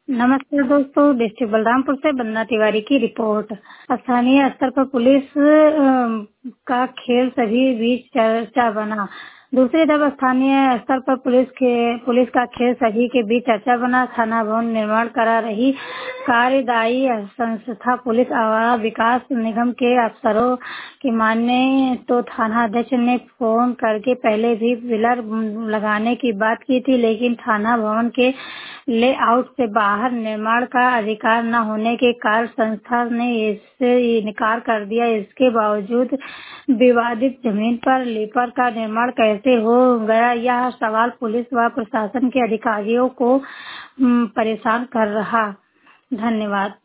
नमस्कार दोस्तों, डिस्ट्रिक्ट बलरामपुर से वंदना तिवारी की रिपोर्ट। स्थानीय स्तर पर पुलिस का खेल सभी बीच चर्चा बना। दूसरी तरफ स्थानीय स्तर पर पुलिस का खेल सभी के बीच चर्चा बना। थाना भवन निर्माण करा रही कार्यदायी संस्था पुलिस आवारा विकास निगम के अफसरों की माने तो थाना अध्यक्ष ने फोन करके पहले भी पिलर लगाने की बात की थी, लेकिन थाना भवन के लेआउट से बाहर निर्माण का अधिकार न होने के कारण संस्था ने इससे इनकार कर दिया। इसके बावजूद विवादित जमीन पर लीपर का निर्माण कैसे हो गया, यह सवाल पुलिस व प्रशासन के अधिकारियों को परेशान कर रहा। धन्यवाद।